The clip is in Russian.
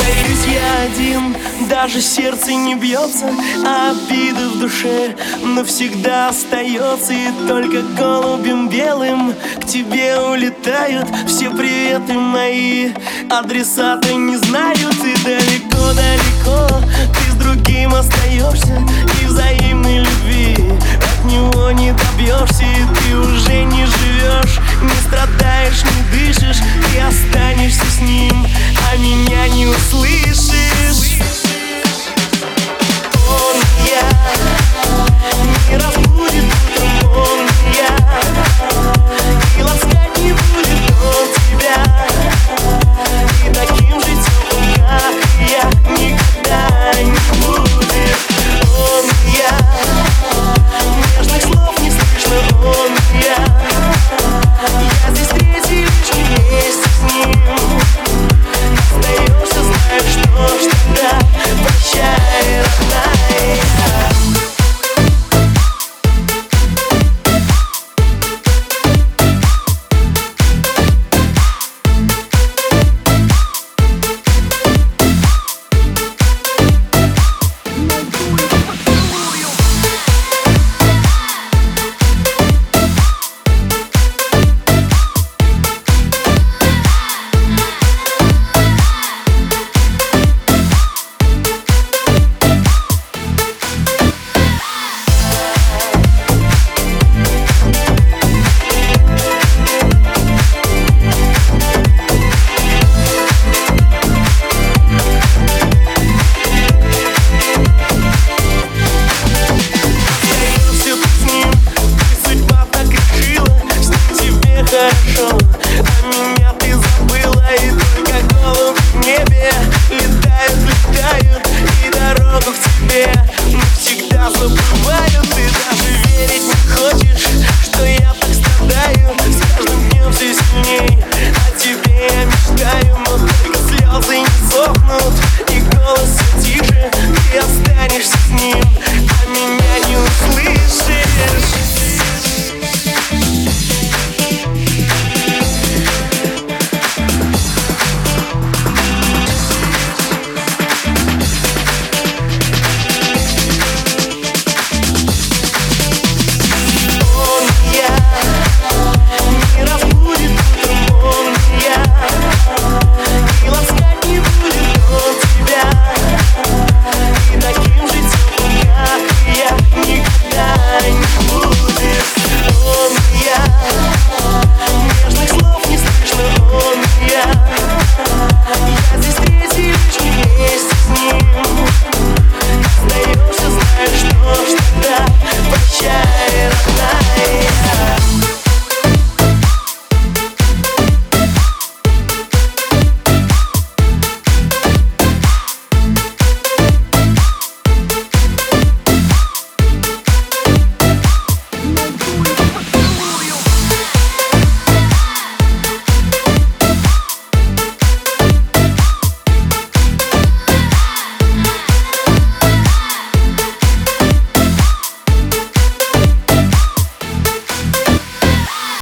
Остаюсь я один, даже сердце не бьется, а обида в душе навсегда остается. И только голубем белым к тебе улетают все приветы мои. Адресата не знают, и далеко-далеко ты с другим остаешься, и взаимной любви от него не добьешься. И ты уже не живешь, не страдаешь, не дышишь, и останешься с ним, а меня не услышишь. Он и я не разбудит утром, он и я, и ласкать не будет он тебя, и таким же теплым, как и я, никогда не будет. Он и я, нежных слов не слышно, он и я здесь третий лишний вместе с ним. Остаешься, знаешь, что ж тогда прощай, родная. Хорошо, а меня ты забыла, и только голубь в небе летают, и дорогу к тебе навсегда забывают. Ты даже верить не хочешь, что я так страдаю, с каждым днем все сильней о тебе я мечтаю, но только слезы не сохнут.